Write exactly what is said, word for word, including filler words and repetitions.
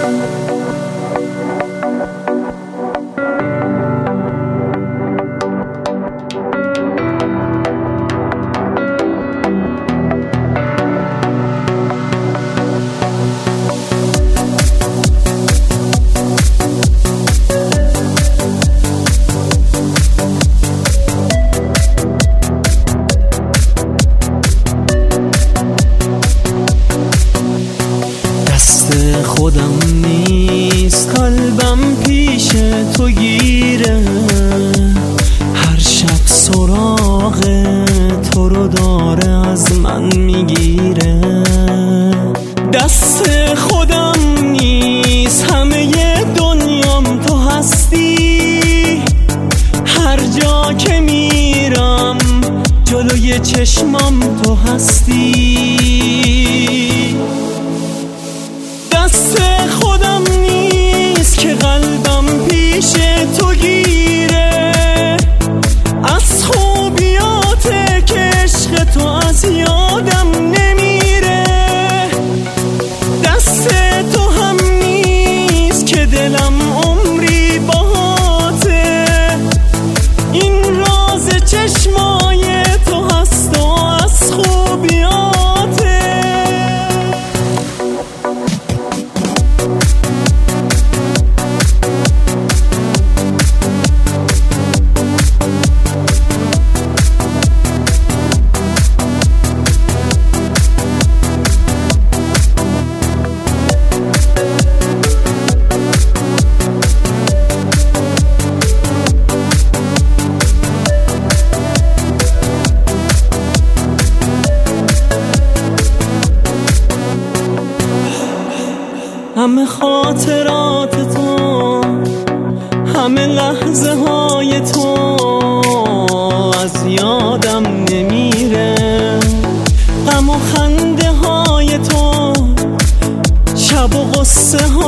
خودم نیست، قلبم پیش تو گیره، هر شب سراغ تو رو داره از من میگیره. دست خودم نیست، همه دنیام تو هستی، هر جا که میرم جلوی چشمام تو هستی. دست خودم نیست که قلبم پیش تو گیره، از خوبیات که عشق تو از یادم نمیره. دست تو هم نیست که دلم عمری باهاته، این راز چشمای تو هست و از خوبیاته. همه خاطرات تو، همه لحظه های تو از یادم نمیره، غم و خنده های تو، شب و غصه های